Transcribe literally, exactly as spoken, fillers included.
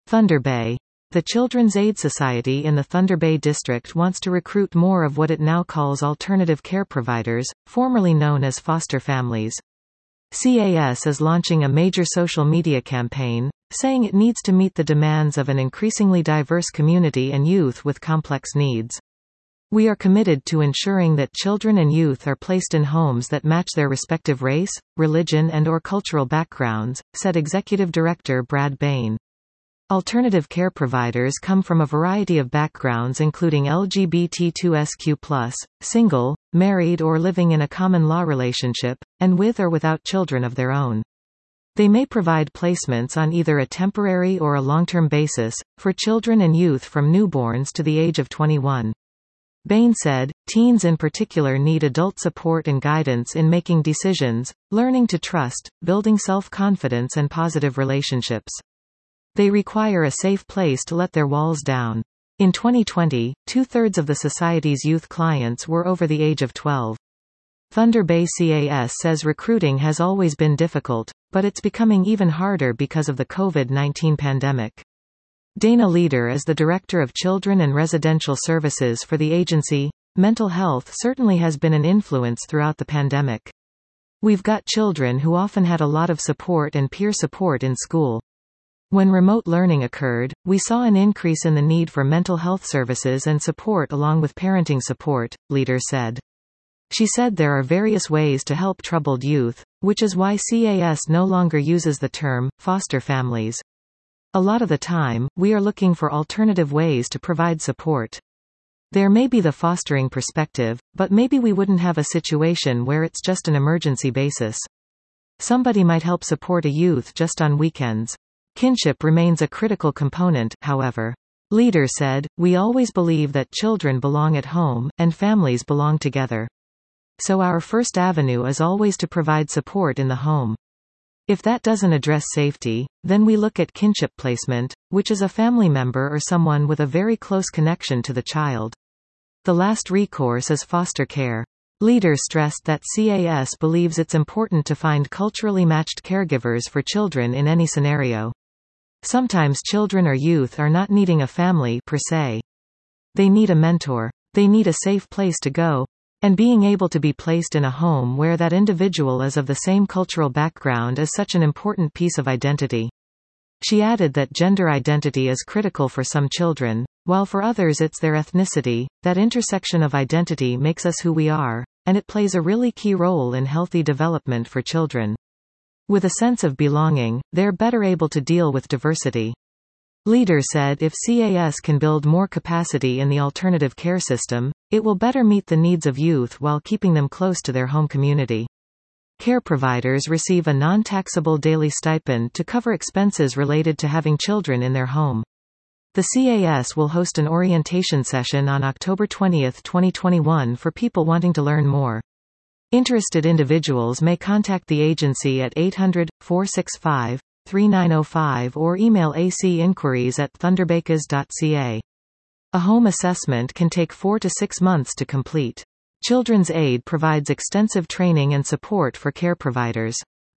Thunder Bay. The Children's Aid Society in the Thunder Bay District wants to recruit more of what it now calls alternative care providers, formerly known as foster families. C A S is launching a major social media campaign, saying it needs to meet the demands of an increasingly diverse community and youth with complex needs. We are committed to ensuring that children and youth are placed in homes that match their respective race, religion and/or cultural backgrounds, said Executive Director Brad Bain. Alternative care providers come from a variety of backgrounds including L G B T Q I A plus, single, married or living in a common law relationship, and with or without children of their own. They may provide placements on either a temporary or a long-term basis, for children and youth from newborns to the age of twenty-one. Bain said, teens in particular need adult support and guidance in making decisions, learning to trust, building self-confidence and positive relationships. They require a safe place to let their walls down. In twenty twenty, two-thirds of the Society's youth clients were over the age of twelve. Thunder Bay C A S says recruiting has always been difficult, but it's becoming even harder because of the COVID nineteen pandemic. Dana Leader is the Director of Children and Residential Services for the agency. Mental health certainly has been an influence throughout the pandemic. We've got children who often had a lot of support and peer support in school. When remote learning occurred, we saw an increase in the need for mental health services and support along with parenting support, Leader said. She said there are various ways to help troubled youth, which is why C A S no longer uses the term foster families. A lot of the time, we are looking for alternative ways to provide support. There may be the fostering perspective, but maybe we wouldn't have a situation where it's just an emergency basis. Somebody might help support a youth just on weekends. Kinship remains a critical component, however. Leader said, we always believe that children belong at home, and families belong together. So our first avenue is always to provide support in the home. If that doesn't address safety, then we look at kinship placement, which is a family member or someone with a very close connection to the child. The last recourse is foster care. Leader stressed that C A S believes it's important to find culturally matched caregivers for children in any scenario. Sometimes children or youth are not needing a family per se. They need a mentor. They need a safe place to go, and being able to be placed in a home where that individual is of the same cultural background is such an important piece of identity. She added that gender identity is critical for some children, while for others it's their ethnicity. That intersection of identity makes us who we are, and it plays a really key role in healthy development for children. With a sense of belonging, they're better able to deal with diversity. Leader said if C A S can build more capacity in the alternative care system, it will better meet the needs of youth while keeping them close to their home community. Care providers receive a non-taxable daily stipend to cover expenses related to having children in their home. The C A S will host an orientation session on October twentieth twenty twenty-one for people wanting to learn more. Interested individuals may contact the agency at eight hundred, four six five, three nine zero five or email a c inquiries at thunderbakers dot c a. A home assessment can take four to six months to complete. Children's Aid provides extensive training and support for care providers.